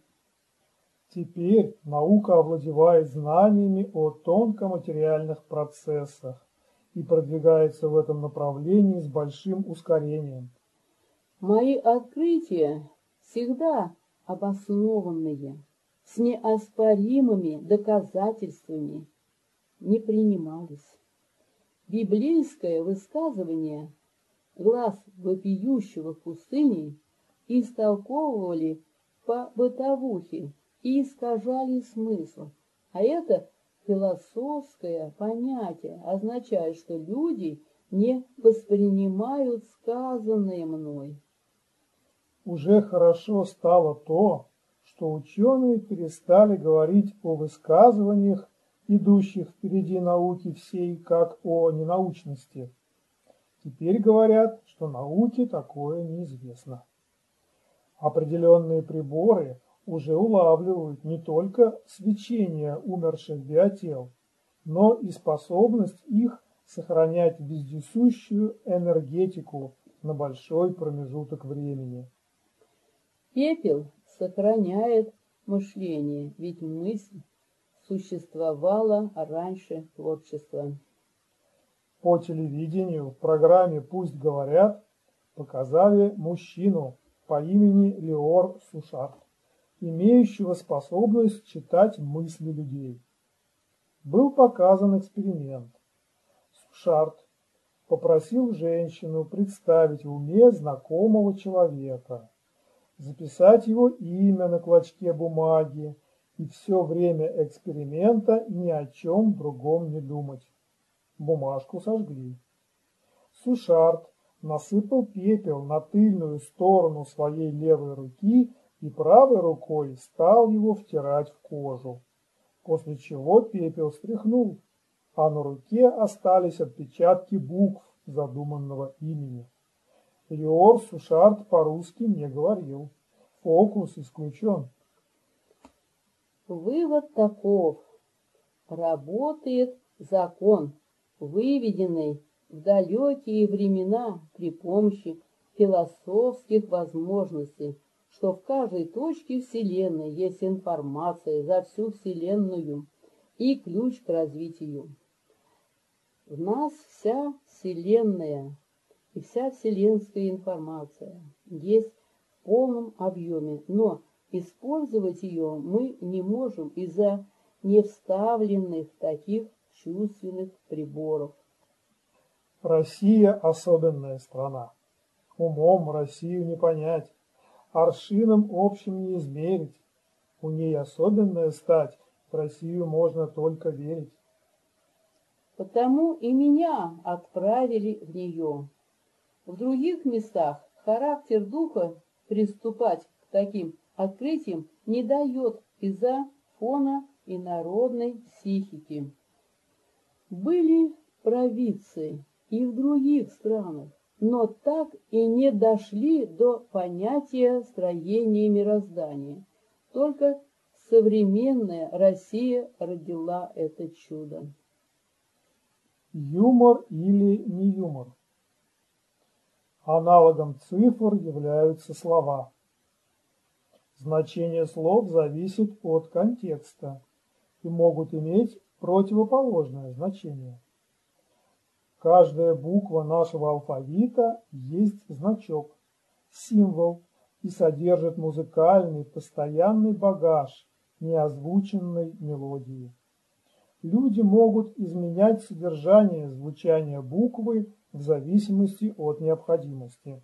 Теперь наука овладевает знаниями о тонкоматериальных процессах и продвигается в этом направлении с большим ускорением. Мои открытия всегда обоснованные, с неоспоримыми доказательствами, не принимались. Библейское высказывание «глаз вопиющего в пустыне» истолковывали по бытовухе и искажали смысл. А это философское понятие означает, что люди не воспринимают сказанное мной. Уже хорошо стало то, что ученые перестали говорить о высказываниях, идущих впереди науки всей, как о ненаучности. Теперь говорят, что науке такое неизвестно. Определенные приборы уже улавливают не только свечение умерших биотел, но и способность их сохранять вездесущую энергетику на большой промежуток времени. Пепел сохраняет мышление, ведь мысль существовала раньше творчества. По телевидению в программе «Пусть говорят» показали мужчину по имени Леор Сушарт, имеющего способность читать мысли людей. Был показан эксперимент. Сушарт попросил женщину представить в уме знакомого человека, записать его имя на клочке бумаги и все время эксперимента ни о чем другом не думать. Бумажку сожгли. Сушарт насыпал пепел на тыльную сторону своей левой руки и правой рукой стал его втирать в кожу, после чего пепел стряхнул, а на руке остались отпечатки букв задуманного имени. Леор Сушарт по-русски не говорил. Фокус исключен. Вывод таков. Работает закон, выведенный в далекие времена при помощи философских возможностей, что в каждой точке Вселенной есть информация за всю Вселенную и ключ к развитию. В нас вся Вселенная и вся вселенская информация есть в полном объеме, но использовать ее мы не можем из-за не вставленных таких чувственных приборов. Россия особенная страна. Умом Россию не понять, аршином общим не измерить. У ней особенная стать, в Россию можно только верить. Потому и меня отправили в нее. В других местах характер духа приступать к таким открытиям не дает из-за фона инородной психики. Были провидцы, и в других странах, но так и не дошли до понятия строения мироздания. Только современная Россия родила это чудо. Юмор или не юмор? Аналогом цифр являются слова. Значение слов зависит от контекста и могут иметь противоположное значение. Каждая буква нашего алфавита есть значок, символ и содержит музыкальный постоянный багаж неозвученной мелодии. Люди могут изменять содержание звучания буквы в зависимости от необходимости.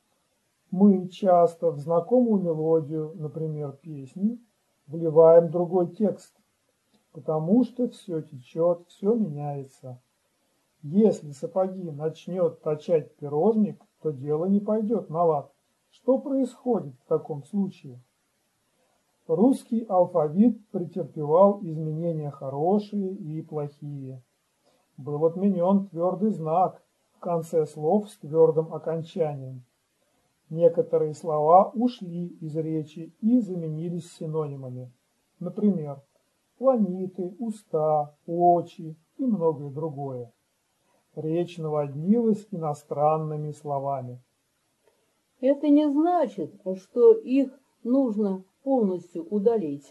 Мы часто в знакомую мелодию, например, песни, вливаем другой текст, потому что все течет, все меняется. Если сапоги начнет точать пирожник, то дело не пойдет на лад. Что происходит в таком случае? Русский алфавит претерпевал изменения хорошие и плохие. Был отменен твердый знак в конце слов с твердым окончанием. Некоторые слова ушли из речи и заменились синонимами. Например, планеты, уста, очи и многое другое. Речь наводнилась иностранными словами. Это не значит, что их нужно полностью удалить.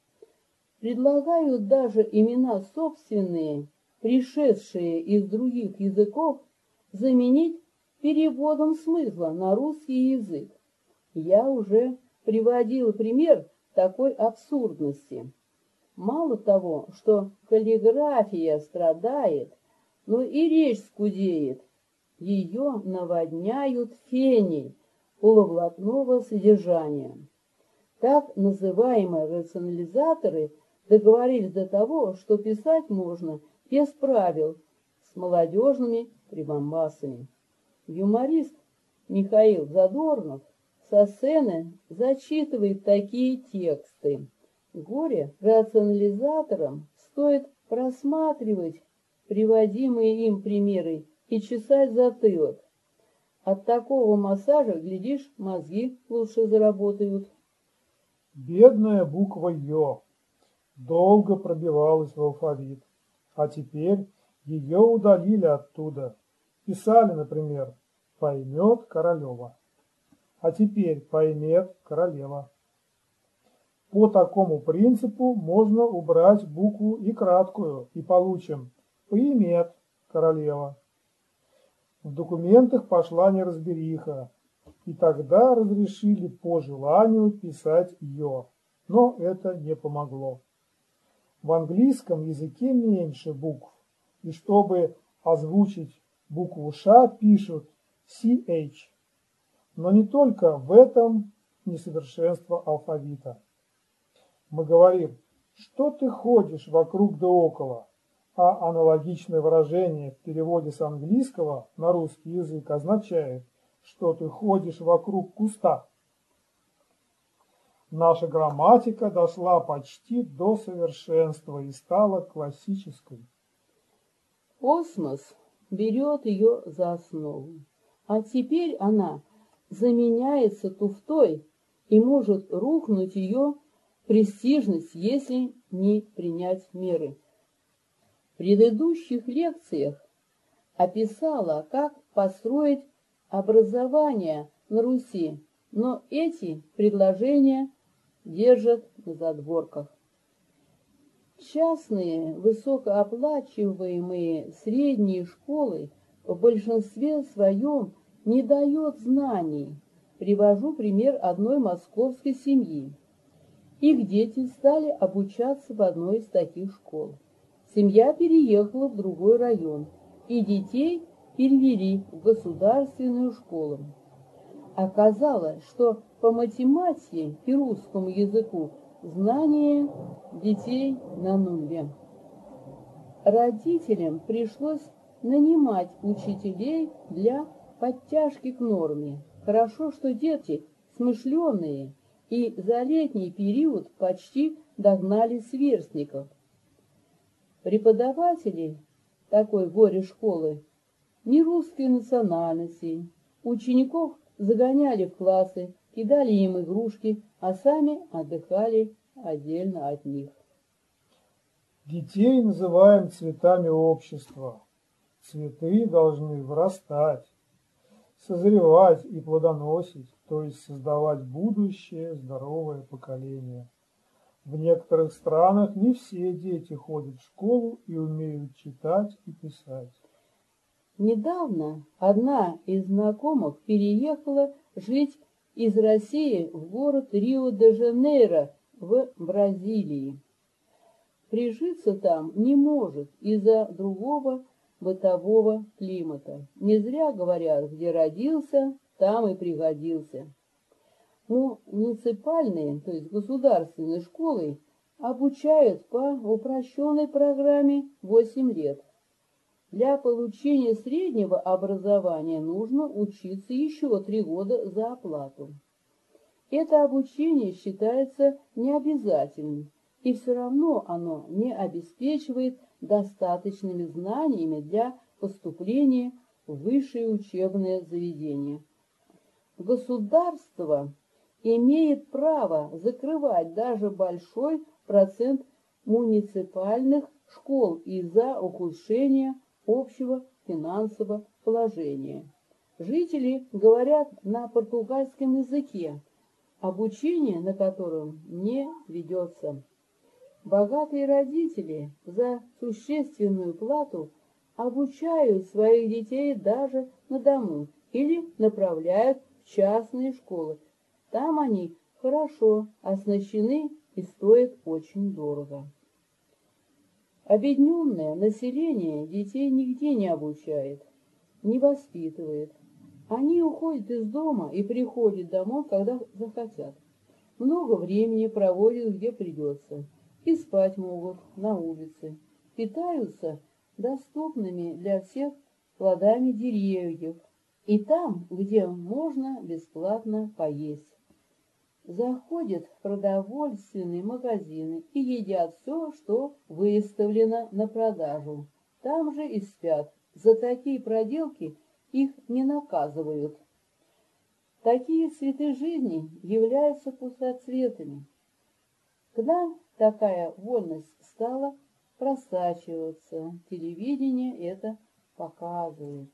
Предлагают даже имена собственные, пришедшие из других языков, заменить переводом смысла на русский язык. Я уже приводил пример такой абсурдности. Мало того, что каллиграфия страдает, но и речь скудеет. Ее наводняют феней полублатного содержания. Так называемые рационализаторы договорились до того, что писать можно без правил, с молодежными прибамбасами. Юморист Михаил Задорнов со сцены зачитывает такие тексты. Горе рационализаторам стоит просматривать приводимые им примеры и чесать затылок. От такого массажа, глядишь, мозги лучше заработают. Бедная буква «ё» долго пробивалась в алфавит, а теперь ее удалили оттуда. Писали, например, «поймет Королева», а теперь «поймет Королева». По такому принципу можно убрать букву и краткую, и получим «поймет Королева». В документах пошла неразбериха, и тогда разрешили по желанию писать «ё», но это не помогло. В английском языке меньше букв, и чтобы озвучить букву «ш» пишут «си эйч». Но не только в этом несовершенство алфавита. Мы говорим, что ты ходишь вокруг да около, а аналогичное выражение в переводе с английского на русский язык означает, что ты ходишь вокруг куста. Наша грамматика дошла почти до совершенства и стала классической. Космос берет ее за основу, а теперь она заменяется туфтой и может рухнуть ее престижность, если не принять меры. В предыдущих лекциях описала, как построить образование на Руси, но эти предложения держат на задворках. Частные высокооплачиваемые средние школы в большинстве своем не дают знаний. Привожу пример одной московской семьи. Их дети стали обучаться в одной из таких школ. Семья переехала в другой район, и детей перевели в государственную школу. Оказалось, что по математике и русскому языку знания детей на нуле. Родителям пришлось нанимать учителей для подтяжки к норме. Хорошо, что дети смышленые и за летний период почти догнали сверстников. Преподаватели такой горе-школы ни русской национальности. Учеников загоняли в классы, кидали им игрушки, а сами отдыхали отдельно от них. Детей называем цветами общества. Цветы должны вырастать, созревать и плодоносить, то есть создавать будущее здоровое поколение. В некоторых странах не все дети ходят в школу и умеют читать и писать. Недавно одна из знакомых переехала жить из России в город Рио-де-Жанейро в Бразилии. Прижиться там не может из-за другого бытового климата. Не зря говорят, где родился, там и пригодился. Муниципальные, то есть государственные школы, обучают по упрощенной программе восемь лет. Для получения среднего образования нужно учиться еще три года за оплату. Это обучение считается необязательным, и все равно оно не обеспечивает достаточными знаниями для поступления в высшее учебное заведение. Государство имеет право закрывать даже большой процент муниципальных школ из-за ухудшения общего финансового положения. Жители говорят на португальском языке, обучение на котором не ведется. Богатые родители за существенную плату обучают своих детей даже на дому или направляют в частные школы. Там они хорошо оснащены и стоят очень дорого. Обедненное население детей нигде не обучает, не воспитывает. Они уходят из дома и приходят домой, когда захотят. Много времени проводят, где придется. И спать могут на улице. Питаются доступными для всех плодами деревьев. И там, где можно бесплатно поесть. Заходят в продовольственные магазины и едят все, что выставлено на продажу. Там же и спят. За такие проделки их не наказывают. Такие цветы жизни являются пустоцветами. К нам такая вольность стала просачиваться. Телевидение это показывает.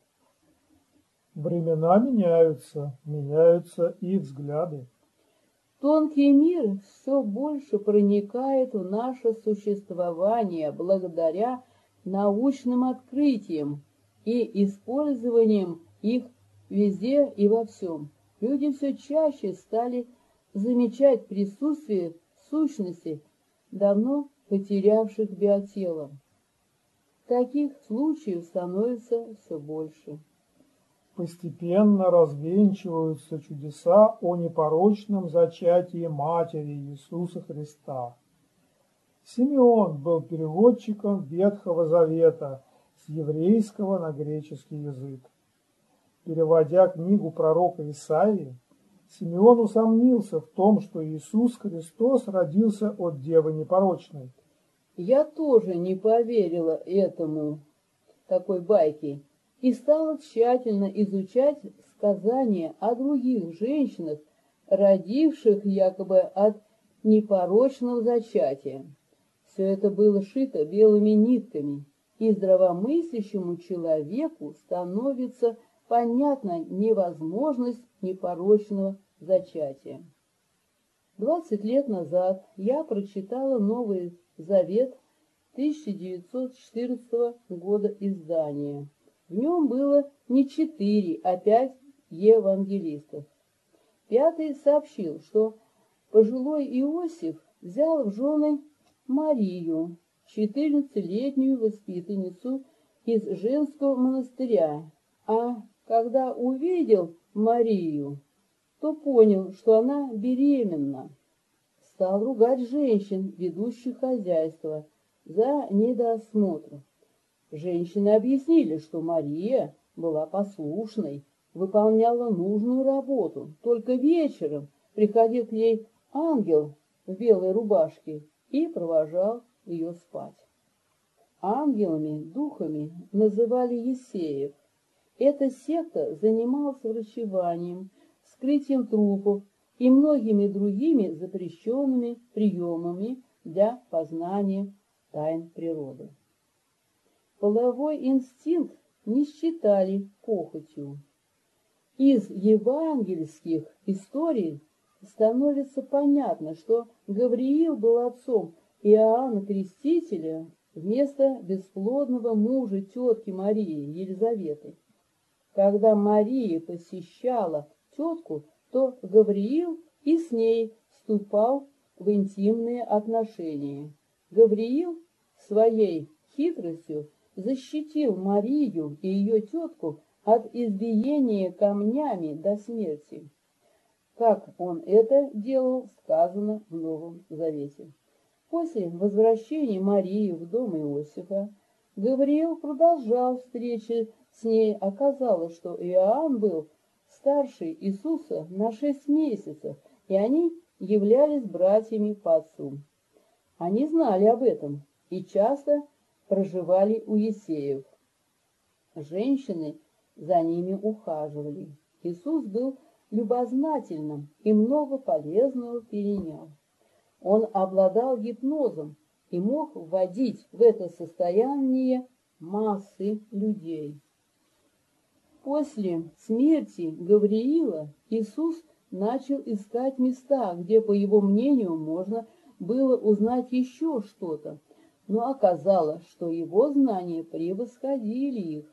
Времена меняются, меняются и взгляды. Тонкий мир все больше проникает в наше существование благодаря научным открытиям и использованием их везде и во всем. Люди все чаще стали замечать присутствие сущностей, давно потерявших биотело. Таких случаев становится все больше. Постепенно развенчиваются чудеса о непорочном зачатии Матери Иисуса Христа. Симеон был переводчиком Ветхого Завета с еврейского на греческий язык. Переводя книгу пророка Исаии, Симеон усомнился в том, что Иисус Христос родился от Девы непорочной. Я тоже не поверила этому, такой байке, и стала тщательно изучать сказания о других женщинах, родивших якобы от непорочного зачатия. Все это было шито белыми нитками, и здравомыслящему человеку становится понятна невозможность непорочного зачатия. Двадцать лет назад я прочитала Новый Завет тысяча девятьсот четырнадцатого года издания. В нем было не четыре, а пять евангелистов. Пятый сообщил, что пожилой Иосиф взял в жены Марию, четырнадцатилетнюю воспитанницу из женского монастыря, а когда увидел Марию, то понял, что она беременна. Стал ругать женщин, ведущих хозяйство, за недосмотр. Женщины объяснили, что Мария была послушной, выполняла нужную работу. Только вечером приходил к ней ангел в белой рубашке и провожал ее спать. Ангелами, духами называли Есеев. Эта секта занималась врачеванием, вскрытием трупов и многими другими запрещенными приемами для познания тайн природы. Половой инстинкт не считали похотью. Из евангельских историй становится понятно, что Гавриил был отцом Иоанна Крестителя вместо бесплодного мужа тетки Марии, Елизаветы. Когда Мария посещала тетку, то Гавриил и с ней вступал в интимные отношения. Гавриил своей хитростью защитил Марию и ее тетку от избиения камнями до смерти. Как он это делал, сказано в Новом Завете. После возвращения Марии в дом Иосифа Гавриил продолжал встречи с ней. Оказалось, что Иоанн был старше Иисуса на шесть месяцев, и они являлись братьями по отцу. Они знали об этом и часто проживали у Есеев. Женщины за ними ухаживали. Иисус был любознательным и много полезного перенял. Он обладал гипнозом и мог вводить в это состояние массы людей. После смерти Гавриила Иисус начал искать места, где, по его мнению, можно было узнать еще что-то, но оказалось, что его знания превосходили их.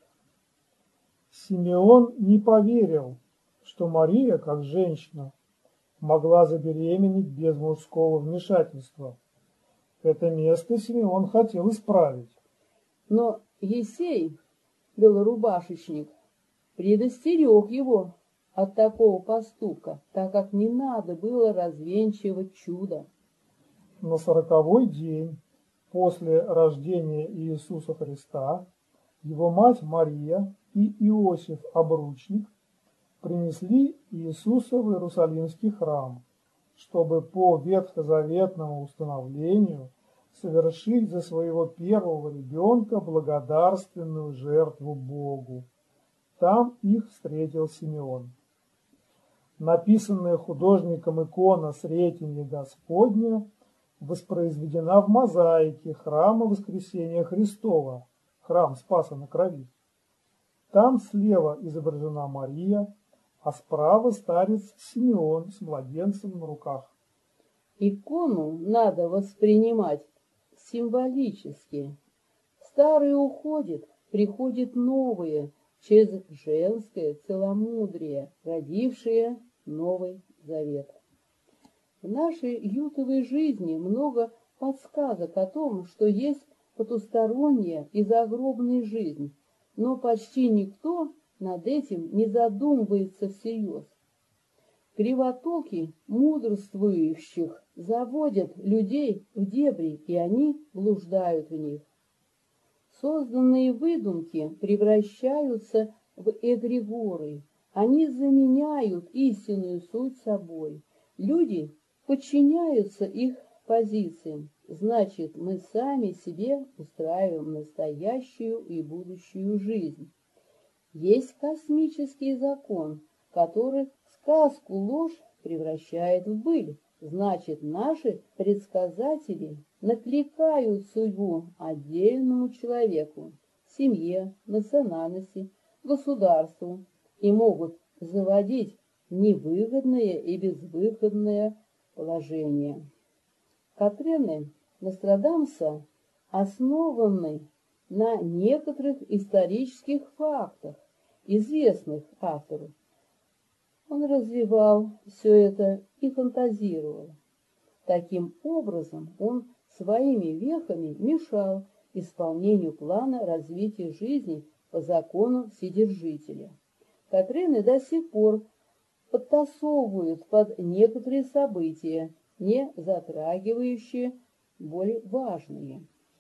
Симеон не поверил, что Мария, как женщина, могла забеременеть без мужского вмешательства. Это место Симеон хотел исправить. Но Есей, белорубашечник, предостерег его от такого поступка, так как не надо было развенчивать чудо. На сороковой день после рождения Иисуса Христа его мать Мария и Иосиф Обручник принесли Иисуса в Иерусалимский храм, чтобы по ветхозаветному установлению совершить за своего первого ребенка благодарственную жертву Богу. Там их встретил Симеон. Написанная художником икона Сретения Господня воспроизведена в мозаике храма Воскресения Христова, храм Спаса на Крови. Там слева изображена Мария, а справа старец Симеон с младенцем на руках. Икону надо воспринимать символически. Старое уходит, приходит новое, через женское целомудрие, родившее Новый Завет. В нашей ютовой жизни много подсказок о том, что есть потусторонняя и загробная жизнь, но почти никто над этим не задумывается всерьез. Кривотолки мудрствующих заводят людей в дебри, и они блуждают в них. Созданные выдумки превращаются в эгрегоры, они заменяют истинную суть собой. Люди подчиняются их позициям, значит, мы сами себе устраиваем настоящую и будущую жизнь. Есть космический закон, который сказку ложь превращает в быль. Значит, наши предсказатели накликают судьбу отдельному человеку, семье, национальности, государству и могут заводить невыгодное и безвыходное положение. Катрены Нострадамса основаны на некоторых исторических фактах, известных автору. Он развивал все это и фантазировал. Таким образом, он своими вехами мешал исполнению плана развития жизни по закону Вседержителя. Катрены до сих пор подтасовывают под некоторые события, не затрагивающие более важные.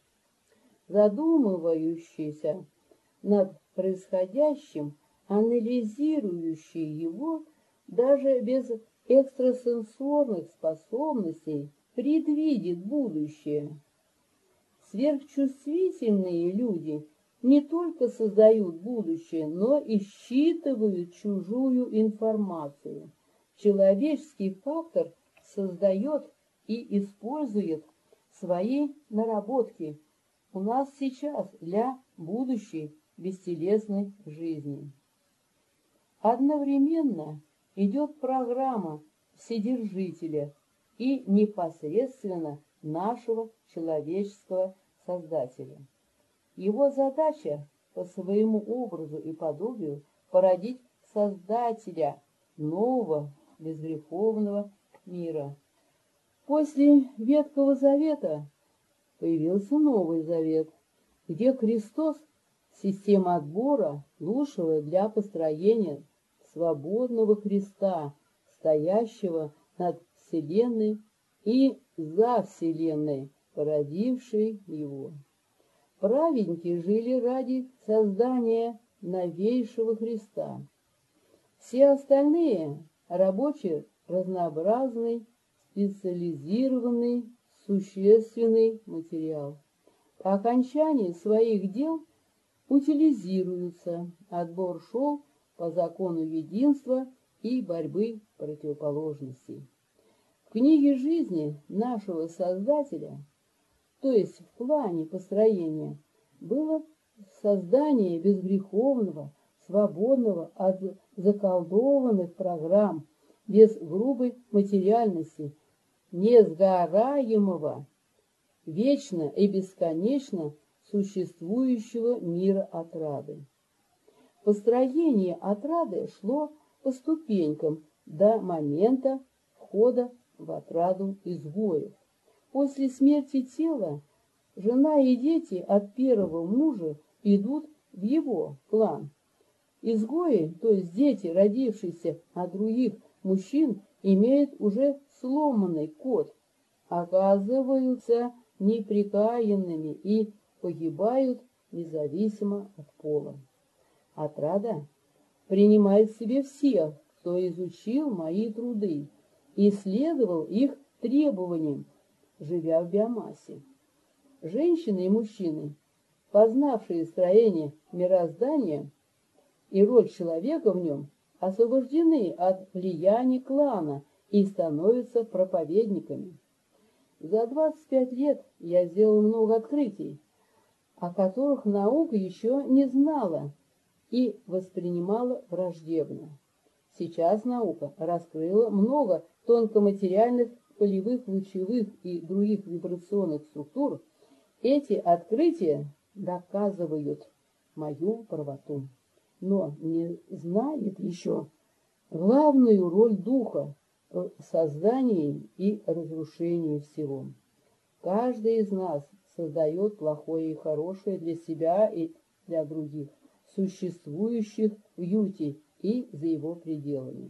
Задумывающиеся над происходящим, анализирующие его, даже без экстрасенсорных способностей предвидит будущее. Сверхчувствительные люди не только создают будущее, но и считывают чужую информацию. Человеческий фактор создает и использует свои наработки у нас сейчас для будущей бестелесной жизни. Одновременно идет программа Вседержителя и непосредственно нашего человеческого Создателя. Его задача по своему образу и подобию породить Создателя нового безгреховного мира. После Ветхого Завета появился Новый Завет, где Христос – система отбора лучшего для построения свободного Христа, стоящего над Вселенной и за Вселенной, породившей его. Праведники жили ради создания новейшего Христа. Все остальные – рабочий, разнообразный, специализированный, существенный материал. По окончании своих дел утилизируются. Отбор шел по закону единства и борьбы противоположностей. В книге жизни нашего Создателя, то есть в плане построения, было создание безгреховного, свободного от заколдованных программ, без грубой материальности, несгораемого, вечно и бесконечно существующего мира отрады. Построение отрады шло по ступенькам до момента входа в отраду изгоев. После смерти тела жена и дети от первого мужа идут в его клан. Изгои, то есть дети, родившиеся от других мужчин, имеют уже сломанный код, оказываются неприкаянными и погибают независимо от пола. Отрада принимает в себе всех, кто изучил мои труды и следовал их требованиям, живя в биомассе. Женщины и мужчины, познавшие строение мироздания и роль человека в нем, освобождены от влияния клана и становятся проповедниками. За двадцать пять лет я сделал много открытий, о которых наука еще не знала и воспринимала враждебно. Сейчас наука раскрыла много тонкоматериальных, полевых, лучевых и других вибрационных структур. Эти открытия доказывают мою правоту, но не знает еще главную роль духа в создании и разрушении всего. Каждый из нас создает плохое и хорошее для себя и для других, существующих в юте и за его пределами.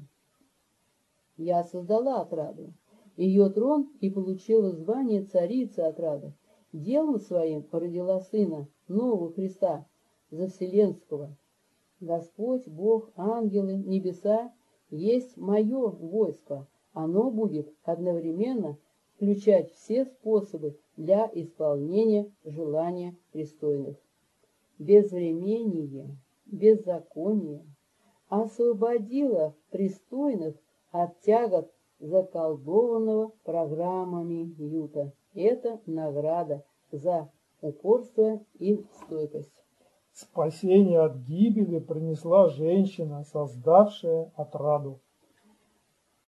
Я создала отраду, ее трон, и получила звание царицы отрады. Делом своим породила сына, нового Христа, Завселенского. Господь, Бог, ангелы, небеса есть мое войско. Оно будет одновременно включать все способы для исполнения желания пристойных. Безвременье, беззаконие освободило пристойных от тягот заколдованного программами юта. Это награда за упорство и стойкость. Спасение от гибели принесла женщина, создавшая отраду.